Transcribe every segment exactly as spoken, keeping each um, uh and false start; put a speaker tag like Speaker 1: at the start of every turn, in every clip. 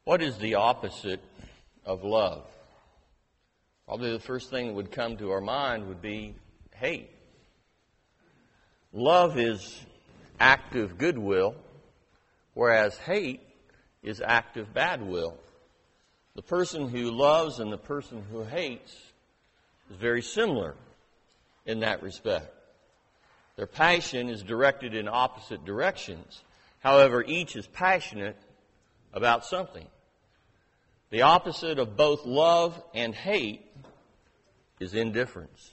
Speaker 1: What is the opposite of love? Probably the first thing that would come to our mind would be hate. Love is active goodwill, whereas hate is active bad will. The person who loves and the person who hates is very similar in that respect. Their passion is directed in opposite directions. However, each is passionate about something. The opposite of both love and hate is indifference.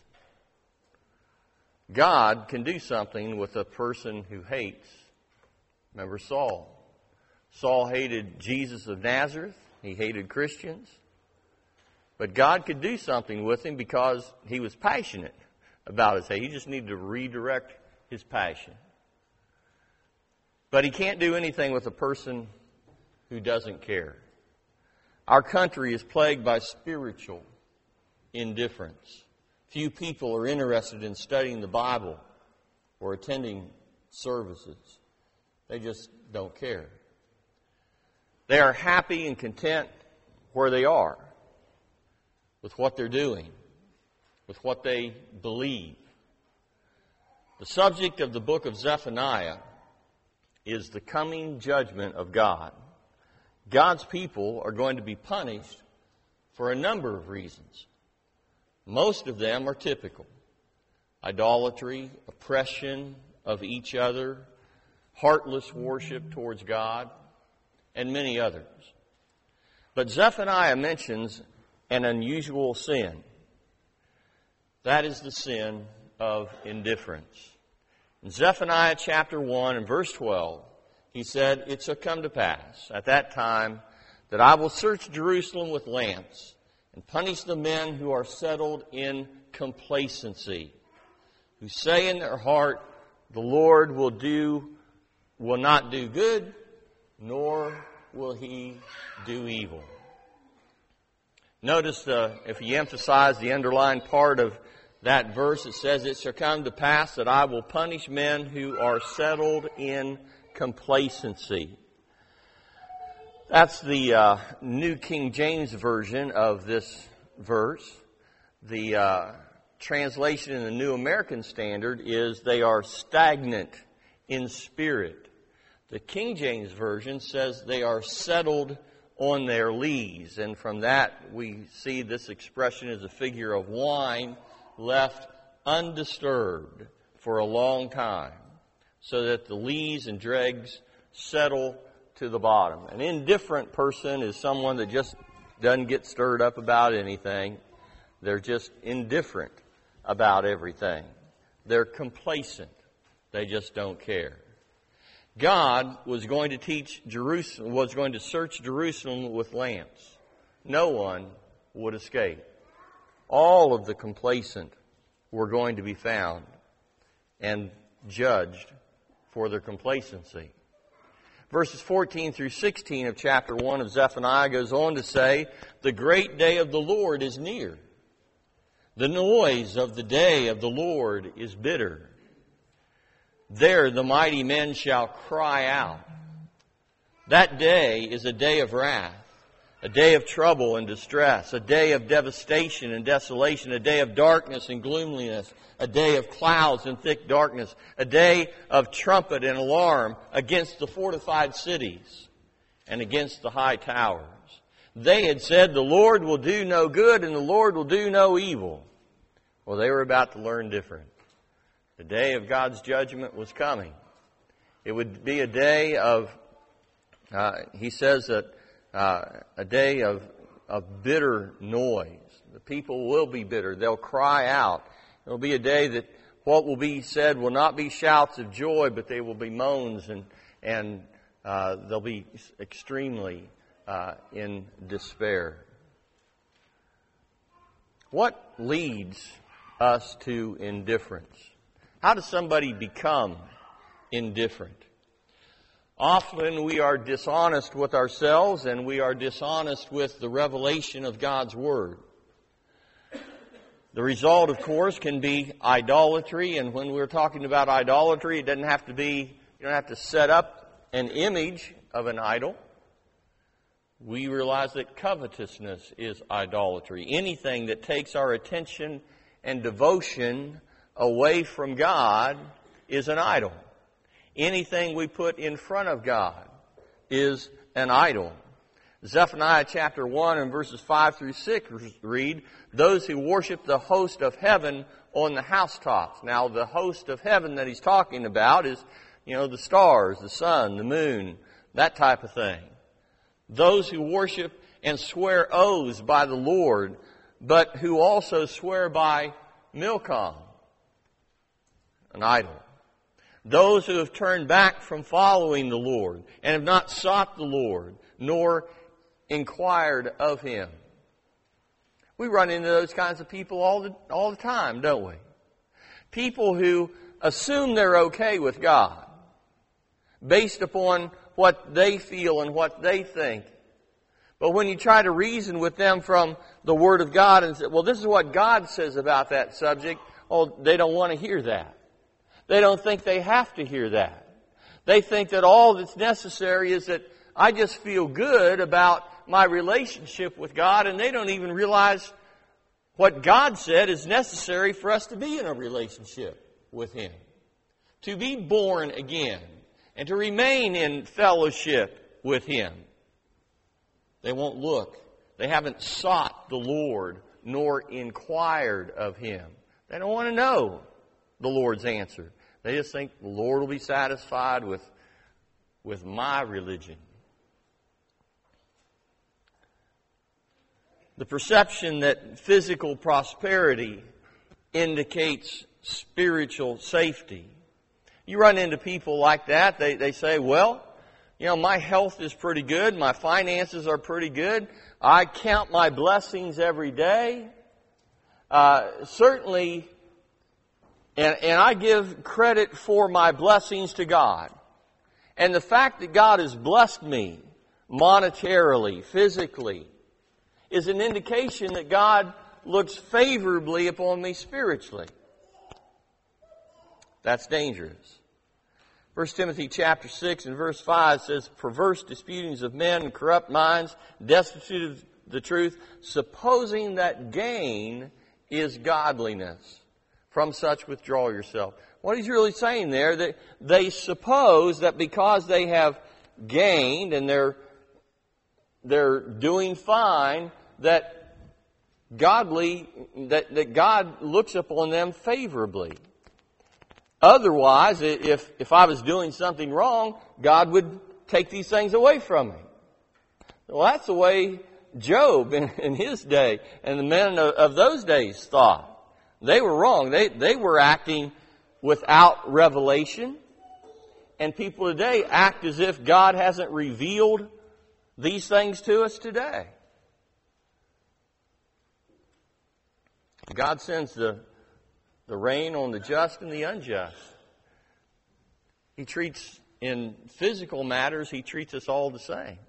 Speaker 1: God can do something with a person who hates. Remember Saul. Saul hated Jesus of Nazareth. He hated Christians. But God could do something with him because he was passionate about his hate. He just needed to redirect his passion. But he can't do anything with a person who doesn't care. Our country is plagued by spiritual indifference. Few people are interested in studying the Bible or attending services. They just don't care. They are happy and content where they are, with what they're doing, with what they believe. The subject of the book of Zephaniah is the coming judgment of God. God's people are going to be punished for a number of reasons. Most of them are typical. Idolatry, oppression of each other, heartless worship towards God, and many others. But Zephaniah mentions an unusual sin. That is the sin of indifference. In Zephaniah chapter one and verse twelve, he said, "It shall come to pass at that time that I will search Jerusalem with lamps and punish the men who are settled in complacency, who say in their heart, the Lord will do, will not do good, nor will He do evil." Notice uh, if you emphasize the underlying part of that verse, it says, "It shall come to pass that I will punish men who are settled in complacency." That's the uh, New King James Version of this verse. The uh, translation in the New American Standard is, "They are stagnant in spirit." The King James Version says they are settled on their lees. And from that we see this expression as a figure of wine left undisturbed for a long time, so that the lees and dregs settle to the bottom. An indifferent person is someone that just doesn't get stirred up about anything. They're just indifferent about everything. They're complacent. They just don't care. God was going to teach Jerusalem, was going to search Jerusalem with lamps. No one would escape. All of the complacent were going to be found and judged for their complacency. Verses fourteen through sixteen of chapter one of Zephaniah goes on to say, "The great day of the Lord is near. The noise of the day of the Lord is bitter. There the mighty men shall cry out. That day is a day of wrath, a day of trouble and distress, a day of devastation and desolation, a day of darkness and gloominess, a day of clouds and thick darkness, a day of trumpet and alarm against the fortified cities and against the high towers. They had said, the Lord will do no good and the Lord will do no evil." Well, they were about to learn different. The day of God's judgment was coming. It would be a day of, uh, he says that, uh, a day of, of bitter noise. The people will be bitter. They'll cry out. It will be a day that what will be said will not be shouts of joy, but they will be moans, and and uh, they'll be extremely uh, in despair. What leads us to indifference? How does somebody become indifferent? Often we are dishonest with ourselves, and we are dishonest with the revelation of God's Word. The result, of course, can be idolatry, and when we're talking about idolatry, it doesn't have to be, you don't have to set up an image of an idol. we realize that covetousness is idolatry. Anything that takes our attention and devotion away from God is an idol. Anything we put in front of God is an idol. Zephaniah chapter one and verses five through six read, those who worship the host of heaven on the housetops. Now, the host of heaven that he's talking about is, you know, the stars, the sun, the moon, that type of thing. Those who worship and swear oaths by the Lord, but who also swear by Milcom, an idol. Those who have turned back from following the Lord and have not sought the Lord, nor inquired of Him. We run into those kinds of people all the, all the time, don't we? People who assume they're okay with God based upon what they feel and what they think. But when you try to reason with them from the Word of God and say, well, this is what God says about that subject, oh, they don't want to hear that. They don't think they have to hear that. They think that all that's necessary is that I just feel good about my relationship with God, and they don't even realize what God said is necessary for us to be in a relationship with Him. To be born again and to remain in fellowship with Him. They won't look. They haven't sought the Lord nor inquired of Him. They don't want to know the Lord's answer. They just think the Lord will be satisfied with, with my religion. The perception that physical prosperity indicates spiritual safety. You run into people like that. They, they say, well, you know, my health is pretty good. My finances are pretty good. I count my blessings every day. Uh, certainly, and, and I give credit for my blessings to God. And the fact that God has blessed me monetarily, physically, is an indication that God looks favorably upon me spiritually. That's dangerous. First Timothy chapter six and verse five says, perverse disputings of men and corrupt minds, destitute of the truth, supposing that gain is godliness. From such withdraw yourself. What he's really saying there, that they suppose that because they have gained and they're they're doing fine, that godly, that, that God looks upon them favorably. Otherwise, if, if I was doing something wrong, God would take these things away from me. Well, that's the way Job in, in his day and the men of, of those days thought. They were wrong. They, they were acting without revelation. And people today act as if God hasn't revealed these things to us today. God sends the, the rain on the just and the unjust. He treats, in physical matters, He treats us all the same.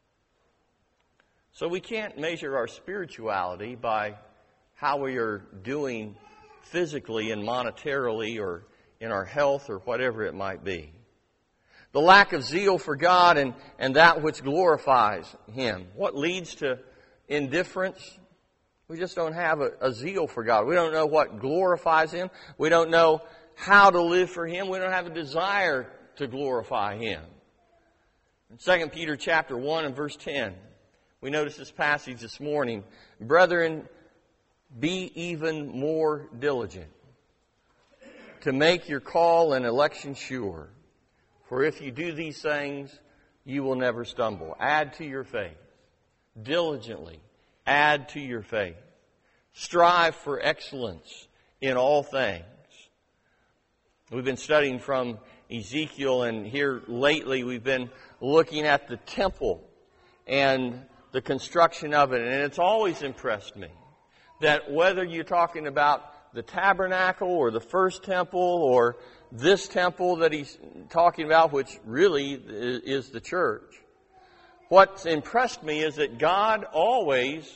Speaker 1: So we can't measure our spirituality by how we are doing physically and monetarily or in our health or whatever it might be. The lack of zeal for God and, and that which glorifies Him. What leads to indifference? We just don't have a, a zeal for God. We don't know what glorifies Him. We don't know how to live for Him. We don't have a desire to glorify Him. In Second Peter chapter one and verse ten, we notice this passage this morning. Brethren, be even more diligent to make your call and election sure. For if you do these things, you will never stumble. Add to your faith. Diligently add to your faith. Strive for excellence in all things. We've been studying from Ezekiel, and here lately we've been looking at the temple and the construction of it. And it's always impressed me that whether you're talking about the tabernacle or the first temple or this temple that he's talking about, which really is the church, what's impressed me is that God always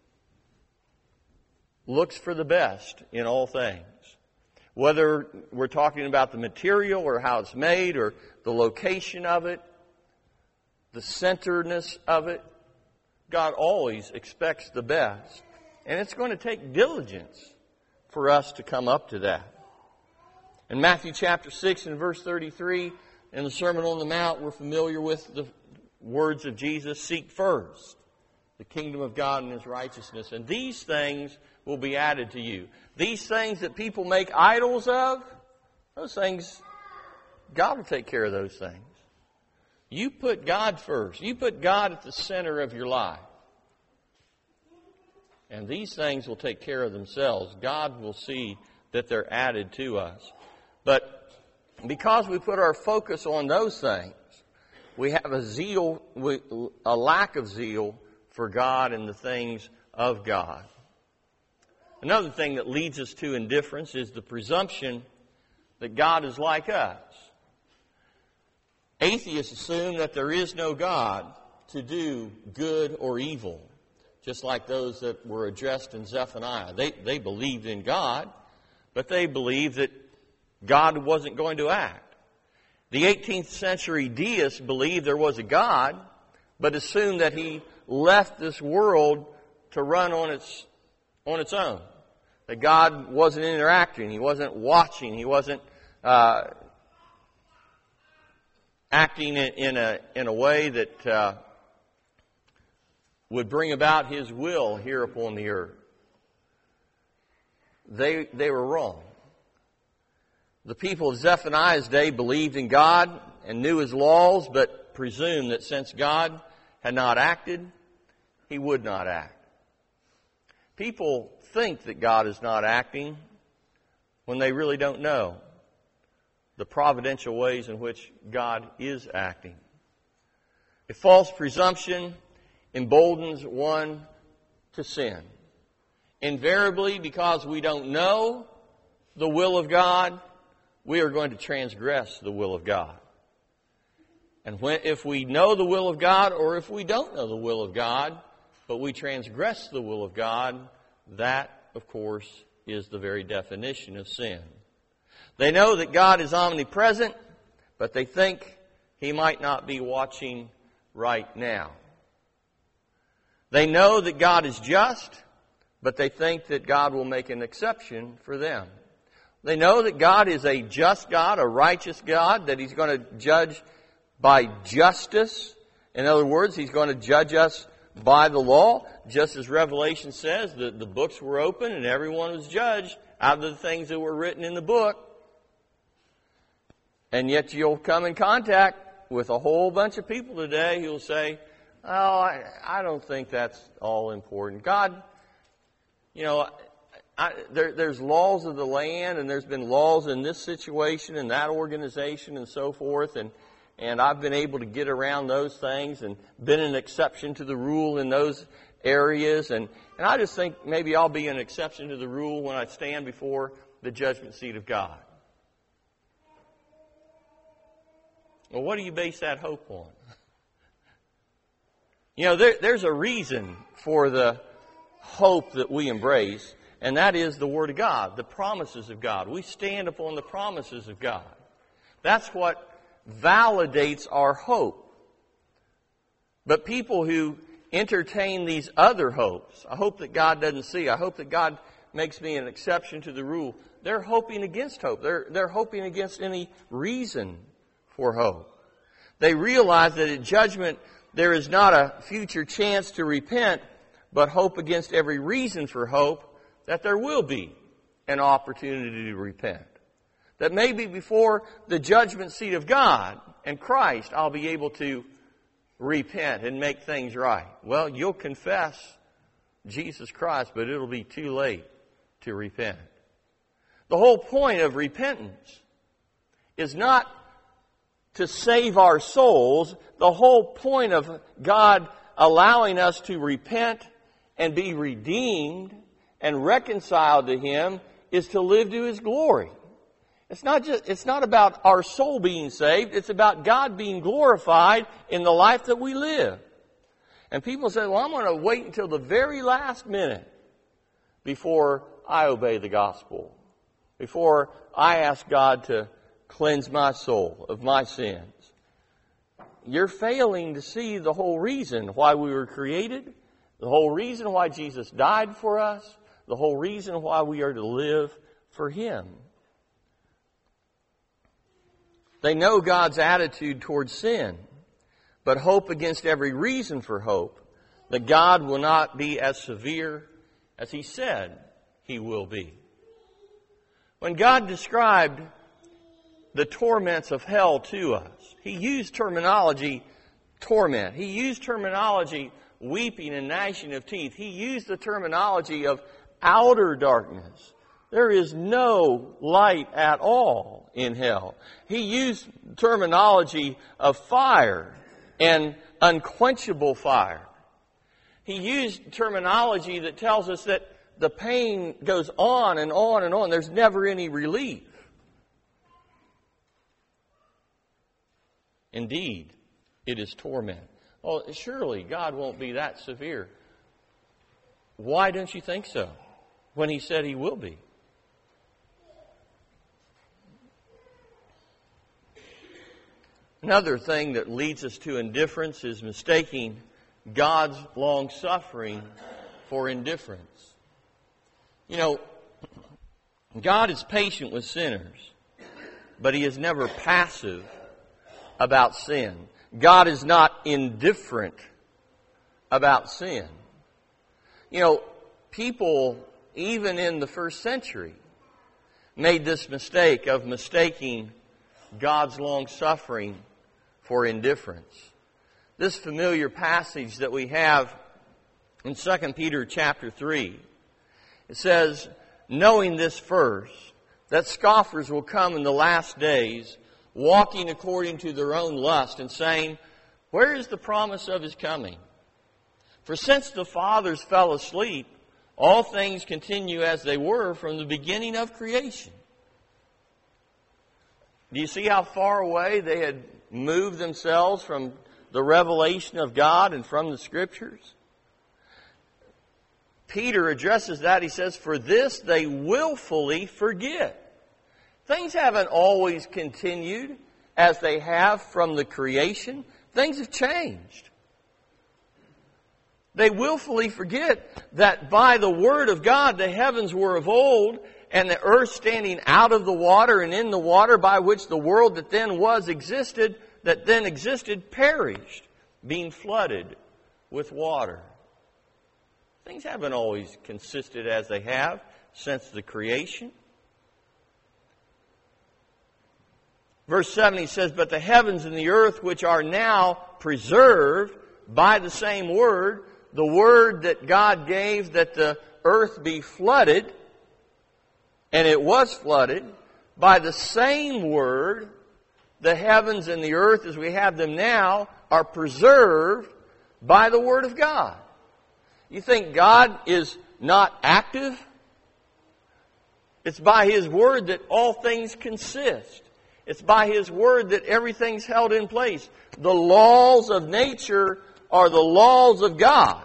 Speaker 1: looks for the best in all things. Whether we're talking about the material or how it's made or the location of it, the centeredness of it, God always expects the best. And it's going to take diligence for us to come up to that. In Matthew chapter six and verse thirty-three, in the Sermon on the Mount, we're familiar with the words of Jesus, seek first the kingdom of God and His righteousness, and these things will be added to you. These things that people make idols of, those things, God will take care of those things. You put God first. You put God at the center of your life. And these things will take care of themselves. God will see that they're added to us. But because we put our focus on those things, we have a zeal, a lack of zeal for God and the things of God. Another thing that leads us to indifference is the presumption that God is like us. Atheists assume that there is no God to do good or evil, just like those that were addressed in Zephaniah. They, they believed in God, but they believed that God wasn't going to act. The eighteenth century deists believed there was a God, but assumed that He left this world to run on its, on its own. That God wasn't interacting, He wasn't watching, He wasn't uh, acting in, in a in a way that uh, would bring about His will here upon the earth. They they were wrong. The people of Zephaniah's day believed in God and knew His laws, but presumed that since God had not acted, He would not act. People think that God is not acting when they really don't know the providential ways in which God is acting. A false presumption emboldens one to sin. Invariably, because we don't know the will of God, we are going to transgress the will of God. And when, if we know the will of God, or if we don't know the will of God, but we transgress the will of God, that, of course, is the very definition of sin. They know that God is omnipresent, but they think He might not be watching right now. They know that God is just, but they think that God will make an exception for them. They know that God is a just God, a righteous God, that He's going to judge by justice. In other words, He's going to judge us by the law. Just as Revelation says, the, the books were open and everyone was judged out of the things that were written in the book. And yet you'll come in contact with a whole bunch of people today who will say, oh, I, I don't think that's all important. God, you know, I, there, there's laws of the land, and there's been laws in this situation and that organization and so forth, and and I've been able to get around those things and been an exception to the rule in those areas, and, and I just think maybe I'll be an exception to the rule when I stand before the judgment seat of God. Well, what do you base that hope on? You know, there, there's a reason for the hope that we embrace, and that is the Word of God, the promises of God. We stand upon the promises of God. That's what validates our hope. But people who entertain these other hopes, I hope that God doesn't see, I hope that God makes me an exception to the rule, they're hoping against hope. They're, they're hoping against any reason for hope. They realize that at judgment there is not a future chance to repent, but hope against every reason for hope that there will be an opportunity to repent. That maybe before the judgment seat of God and Christ, I'll be able to repent and make things right. Well, you'll confess Jesus Christ, but it'll be too late to repent. The whole point of repentance is not to save our souls. The whole point of God allowing us to repent and be redeemed and reconciled to Him is to live to His glory. It's not just, it's not about our soul being saved. It's about God being glorified in the life that we live. And people say, well, I'm going to wait until the very last minute before I obey the gospel, before I ask God to cleanse my soul of my sins. you're failing to see the whole reason why we were created, the whole reason why Jesus died for us, the whole reason why we are to live for Him. They know God's attitude towards sin, but hope against every reason for hope that God will not be as severe as He said He will be. When God described the torments of hell to us, He used terminology torment. He used terminology weeping and gnashing of teeth. He used the terminology of outer darkness. There is no light at all in hell. He used terminology of fire and unquenchable fire. He used terminology that tells us that the pain goes on and on and on. There's never any relief. Indeed, it is torment. Well, surely God won't be that severe. Why don't you think so? When He said He will be. Another thing that leads us to indifference is mistaking God's long-suffering for indifference. You know, God is patient with sinners, but He is never passive about sin. God is not indifferent about sin. You know, people, even in the first century, made this mistake of mistaking God's long-suffering for indifference. This familiar passage that we have in Second Peter chapter three, it says, knowing this first, that scoffers will come in the last days, walking according to their own lust, and saying, where is the promise of His coming? For since the fathers fell asleep, all things continue as they were from the beginning of creation. Do you see how far away they had moved themselves from the revelation of God and from the Scriptures? Peter addresses that. He says, for this they willfully forget. Things haven't always continued as they have from the creation. Things have changed. They willfully forget that by the Word of God the heavens were of old, and the earth standing out of the water and in the water, by which the world that then was existed, that then existed, perished, being flooded with water. Things haven't always consisted as they have since the creation. Verse seven, he says, but the heavens and the earth, which are now preserved by the same word, the word that God gave that the earth be flooded, and it was flooded, by the same word, the heavens and the earth as we have them now are preserved by the Word of God. You think God is not active? It's by His Word that all things consist. It's by His Word that everything's held in place. The laws of nature are the laws of God.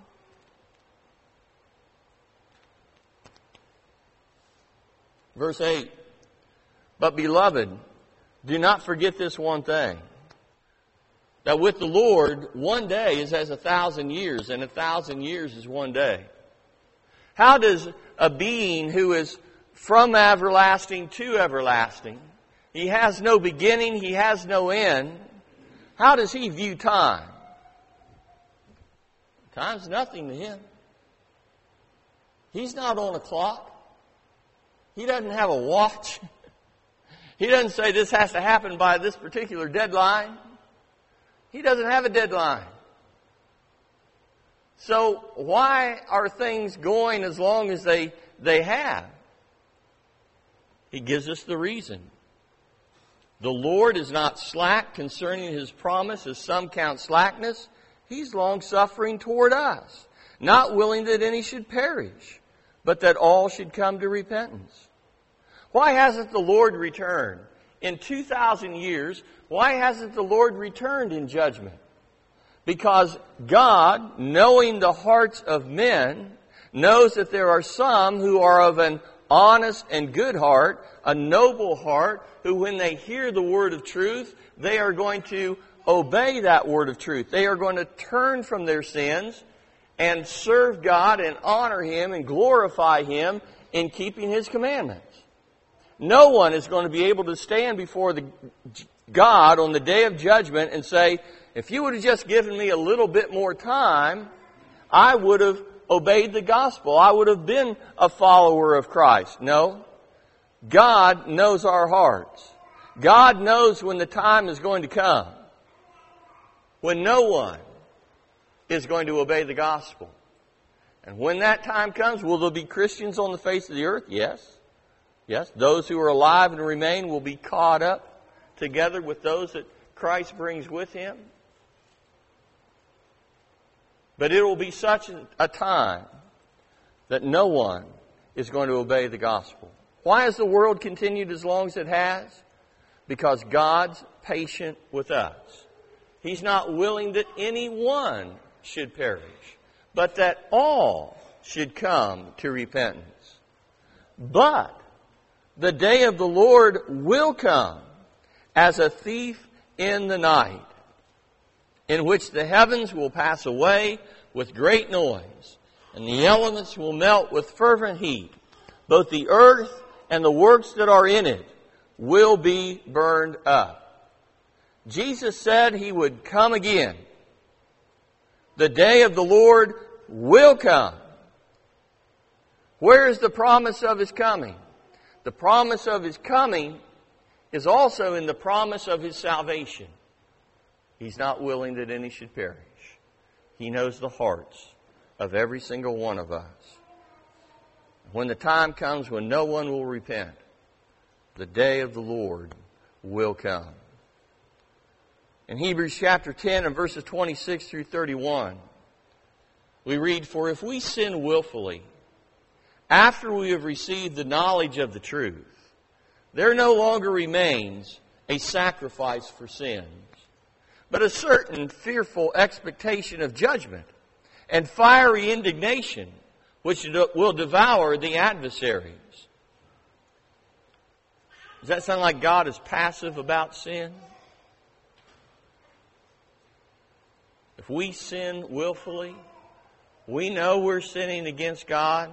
Speaker 1: Verse eight, but beloved, do not forget this one thing, that with the Lord, one day is as a thousand years, and a thousand years is one day. How does a being who is from everlasting to everlasting, He has no beginning, He has no end, how does He view time? Time's nothing to Him. He's not on a clock. He doesn't have a watch. He doesn't say this has to happen by this particular deadline. He doesn't have a deadline. So why are things going as long as they, they have? He gives us the reason. The Lord is not slack concerning His promise, as some count slackness. He's long-suffering toward us, not willing that any should perish, but that all should come to repentance. Why hasn't the Lord returned? In two thousand years, why hasn't the Lord returned in judgment? Because God, knowing the hearts of men, knows that there are some who are of an honest and good heart, a noble heart, who when they hear the word of truth, they are going to obey that word of truth. They are going to turn from their sins and serve God and honor Him and glorify Him in keeping His commandments. No one is going to be able to stand before the God on the day of judgment and say, if you would have just given me a little bit more time, I would have obeyed the gospel. I would have been a follower of Christ. No. God knows our hearts. God knows when the time is going to come when no one is going to obey the gospel. And when that time comes, will there be Christians on the face of the earth? Yes. Yes. Those who are alive and remain will be caught up together with those that Christ brings with Him. But it will be such a time that no one is going to obey the gospel. Why has the world continued as long as it has? Because God's patient with us. He's not willing that anyone should perish, but that all should come to repentance. But the day of the Lord will come as a thief in the night, in which the heavens will pass away with great noise, and the elements will melt with fervent heat. Both the earth and the works that are in it will be burned up. Jesus said He would come again. The day of the Lord will come. Where is the promise of His coming? The promise of His coming is also in the promise of His salvation. He's not willing that any should perish. He knows the hearts of every single one of us. When the time comes when no one will repent, the day of the Lord will come. In Hebrews chapter ten and verses twenty-six through thirty-one, we read, "For if we sin willfully, after we have received the knowledge of the truth, there no longer remains a sacrifice for sins, but a certain fearful expectation of judgment and fiery indignation, which will devour the adversaries." Does that sound like God is passive about sin? If we sin willfully, we know we're sinning against God.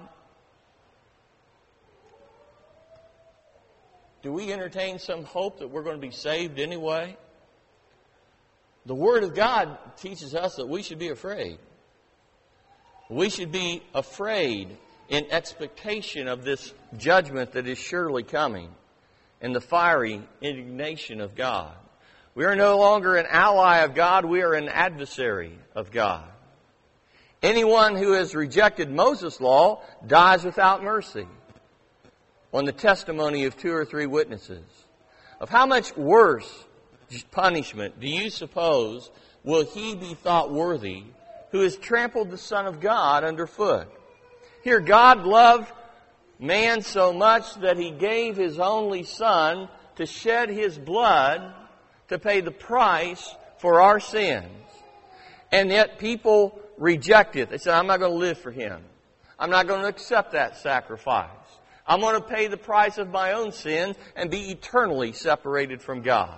Speaker 1: Do we entertain some hope that we're going to be saved anyway? The Word of God teaches us that we should be afraid. We should be afraid in expectation of this judgment that is surely coming and the fiery indignation of God. We are no longer an ally of God. We are an adversary of God. Anyone who has rejected Moses' law dies without mercy on the testimony of two or three witnesses. Of how much worse punishment do you suppose will he be thought worthy who has trampled the Son of God underfoot? Here, God loved man so much that He gave His only Son to shed His blood to pay the price for our sins. And yet people reject it. They say, I'm not going to live for Him. I'm not going to accept that sacrifice. I'm going to pay the price of my own sins and be eternally separated from God.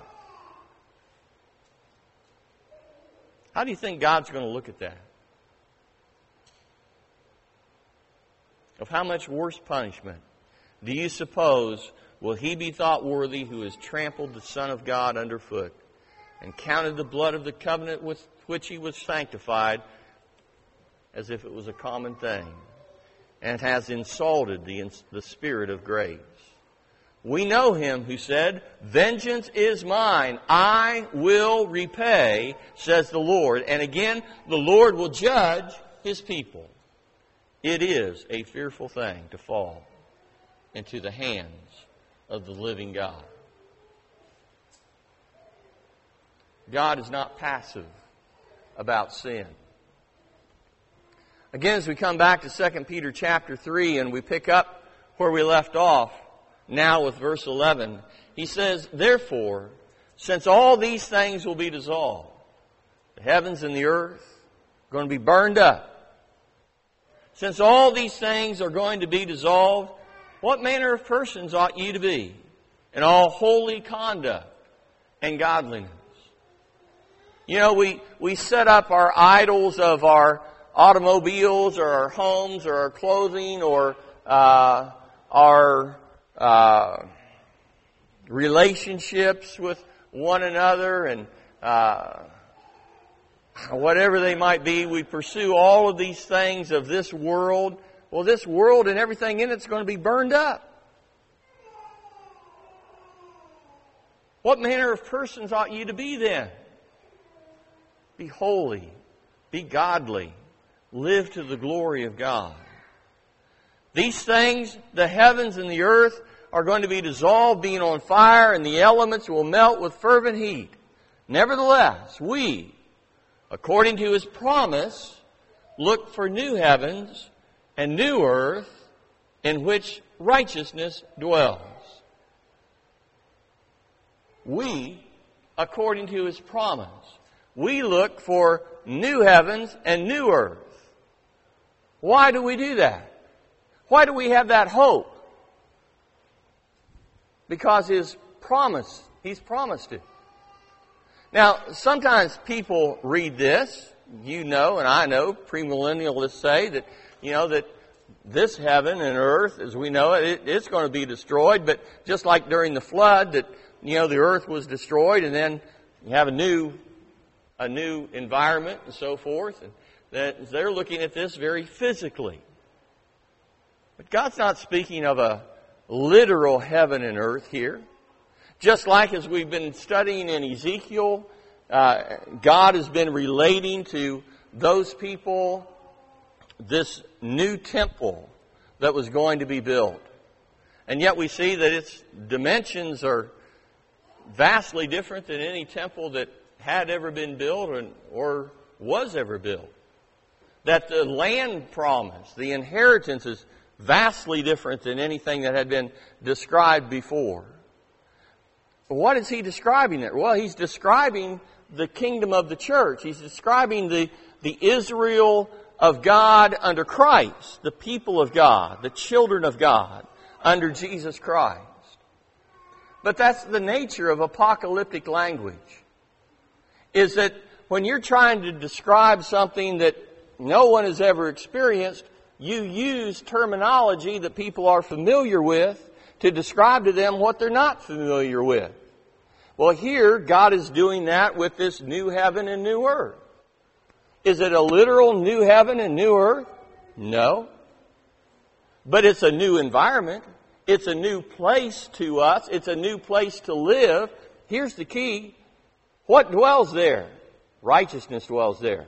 Speaker 1: How do you think God's going to look at that? Of how much worse punishment do you suppose will he be thought worthy who has trampled the Son of God underfoot and counted the blood of the covenant with which He was sanctified as if it was a common thing, and has insulted the, the Spirit of grace? We know Him who said, "Vengeance is mine, I will repay, says the Lord." And again, the Lord will judge His people. It is a fearful thing to fall into the hands of the living God. God is not passive about sin. Again, as we come back to Second Peter chapter three and we pick up where we left off, now with verse eleven, he says, "Therefore, since all these things will be dissolved, the heavens and the earth are going to be burned up. Since all these things are going to be dissolved, what manner of persons ought you to be in all holy conduct and godliness?" You know, we, we set up our idols of our automobiles or our homes or our clothing or uh, our uh, relationships with one another and uh, whatever they might be. We pursue all of these things of this world. Well, this world and everything in it is going to be burned up. What manner of persons ought you to be then? Be holy, be godly, live to the glory of God. These things, the heavens and the earth, are going to be dissolved, being on fire, and the elements will melt with fervent heat. Nevertheless, we, according to His promise, look for new heavens and new earth in which righteousness dwells. We, according to His promise, we look for new heavens and new earth. Why do we do that? Why do we have that hope? Because His promise, He's promised it. Now, sometimes people read this, you know and I know, premillennialists say that, you know, that this heaven and earth, as we know it, it it's going to be destroyed, but just like during the flood, that, you know, the earth was destroyed and then you have a new, a new environment and so forth, and that they're looking at this very physically. But God's not speaking of a literal heaven and earth here. Just like as we've been studying in Ezekiel, uh, God has been relating to those people this new temple that was going to be built. And yet we see that its dimensions are vastly different than any temple that had ever been built or, or was ever built. That the land promise, the inheritance, is vastly different than anything that had been described before. What is he describing there? Well, he's describing the kingdom of the church. He's describing the, the Israel of God under Christ, the people of God, the children of God under Jesus Christ. But that's the nature of apocalyptic language, is that when you're trying to describe something that no one has ever experienced, you use terminology that people are familiar with to describe to them what they're not familiar with. Well, here, God is doing that with this new heaven and new earth. Is it a literal new heaven and new earth? No. But it's a new environment. It's a new place to us. It's a new place to live. Here's the key. What dwells there? Righteousness dwells there.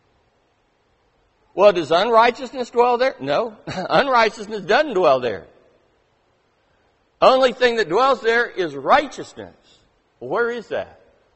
Speaker 1: Well, does unrighteousness dwell there? No. Unrighteousness doesn't dwell there. Only thing that dwells there is righteousness. Where is that?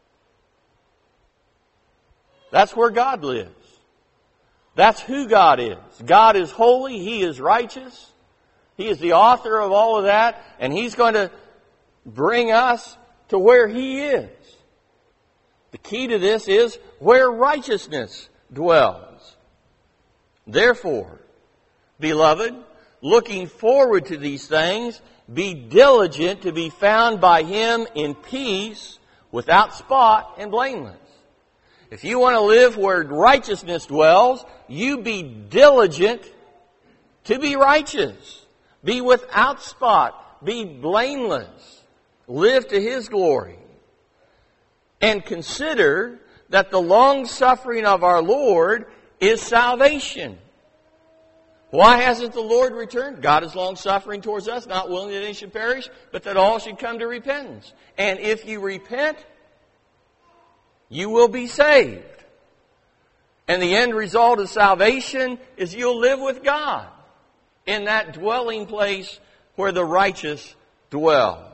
Speaker 1: That's where God lives. That's who God is. God is holy. He is righteous. He is the author of all of that. And He's going to bring us to where He is. The key to this is where righteousness dwells. Therefore, beloved, looking forward to these things, be diligent to be found by Him in peace, without spot and blameless. If you want to live where righteousness dwells, you be diligent to be righteous. Be without spot. Be blameless. Live to His glory. And consider that the long suffering of our Lord is salvation. Why hasn't the Lord returned? God is long suffering towards us, not willing that any should perish, but that all should come to repentance. And if you repent, you will be saved. And the end result of salvation is you'll live with God in that dwelling place where the righteous dwell.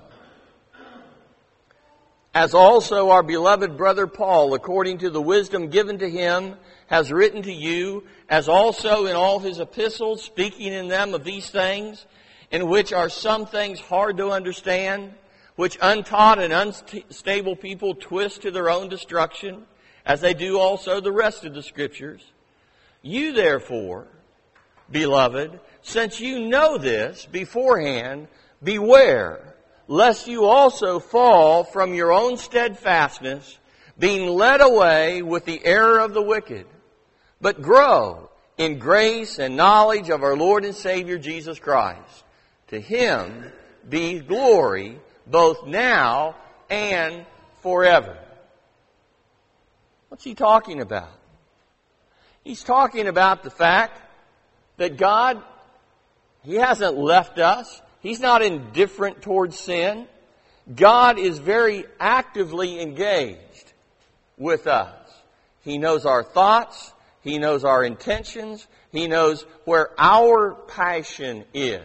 Speaker 1: As also our beloved brother Paul, according to the wisdom given to him, has written to you, as also in all his epistles, speaking in them of these things, in which are some things hard to understand, which untaught and unstable people twist to their own destruction, as they do also the rest of the Scriptures. You therefore, beloved, since you know this beforehand, beware, lest you also fall from your own steadfastness, being led away with the error of the wicked, but grow in grace and knowledge of our Lord and Savior Jesus Christ. To Him be glory both now and forever. What's he talking about? He's talking about the fact that God, He hasn't left us. He's not indifferent towards sin. God is very actively engaged with us. He knows our thoughts. He knows our intentions. He knows where our passion is.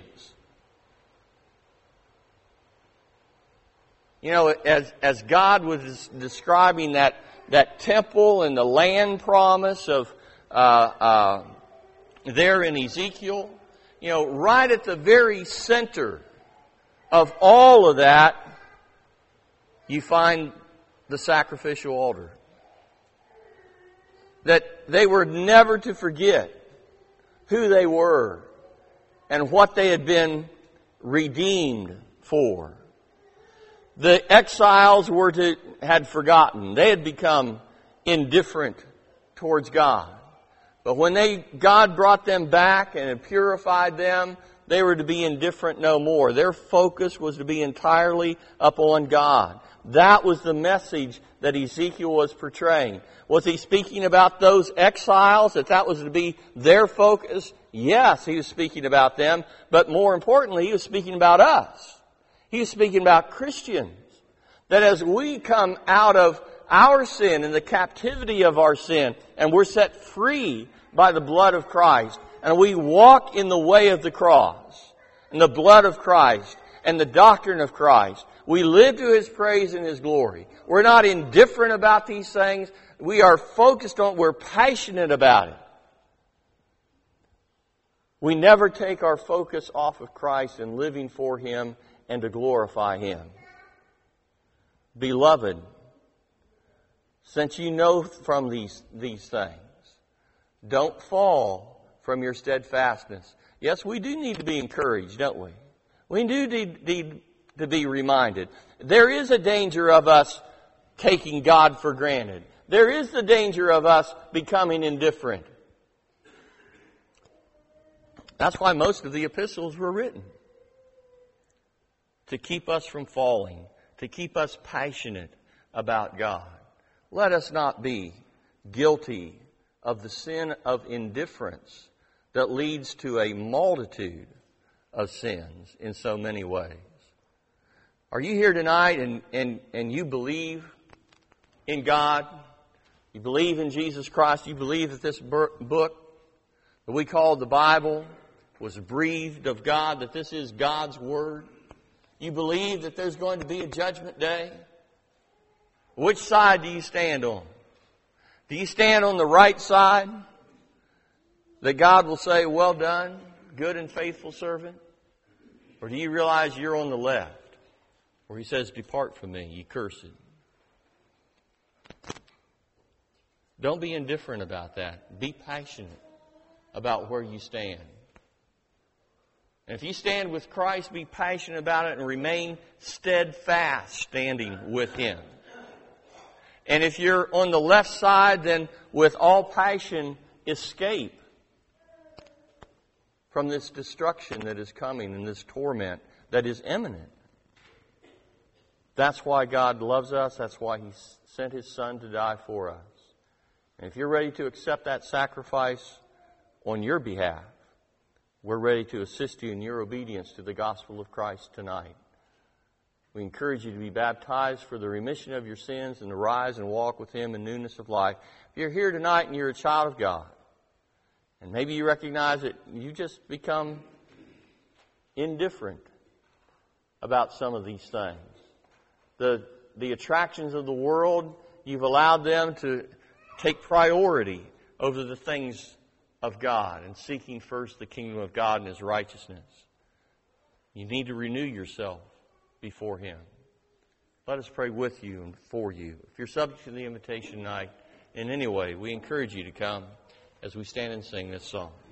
Speaker 1: You know, as, as God was describing that, that temple and the land promise of uh, uh, there in Ezekiel, you know, right at the very center of all of that, you find the sacrificial altar. That they were never to forget who they were and what they had been redeemed for. The exiles were to, had forgotten. They had become indifferent towards God. But when they, God brought them back and had purified them, they were to be indifferent no more. Their focus was to be entirely upon God. That was the message that Ezekiel was portraying. Was he speaking about those exiles, that that was to be their focus? Yes, he was speaking about them. But more importantly, he was speaking about us. He was speaking about Christians. That as we come out of our sin and the captivity of our sin, and we're set free by the blood of Christ, and we walk in the way of the cross, and the blood of Christ, and the doctrine of Christ, we live to His praise and His glory. We're not indifferent about these things. We are focused on it. We're passionate about it. We never take our focus off of Christ and living for Him and to glorify Him. Beloved, since you know from these, these things, don't fall from your steadfastness. Yes, we do need to be encouraged, don't we? We do need, need to be reminded. There is a danger of us taking God for granted. There is the danger of us becoming indifferent. That's why most of the epistles were written. To keep us from falling. To keep us passionate about God. Let us not be guilty of the sin of indifference that leads to a multitude of sins in so many ways. Are you here tonight and, and, and you believe in God? You believe in Jesus Christ? You believe that this book that we call the Bible was breathed of God, that this is God's Word? You believe that there's going to be a judgment day? Which side do you stand on? Do you stand on the right side? That God will say, well done, good and faithful servant? Or do you realize you're on the left? Where He says, depart from me, ye cursed. Don't be indifferent about that. Be passionate about where you stand. And if you stand with Christ, be passionate about it and remain steadfast standing with Him. And if you're on the left side, then with all passion, escape from this destruction that is coming and this torment that is imminent. That's why God loves us. That's why He sent His Son to die for us. And if you're ready to accept that sacrifice on your behalf, we're ready to assist you in your obedience to the gospel of Christ tonight. We encourage you to be baptized for the remission of your sins and to rise and walk with Him in newness of life. If you're here tonight and you're a child of God, and maybe you recognize that you just become indifferent about some of these things. The, the attractions of the world, you've allowed them to take priority over the things of God and seeking first the kingdom of God and His righteousness. You need to renew yourself before Him. Let us pray with you and for you. If you're subject to the invitation tonight in any way, we encourage you to come as we stand and sing this song.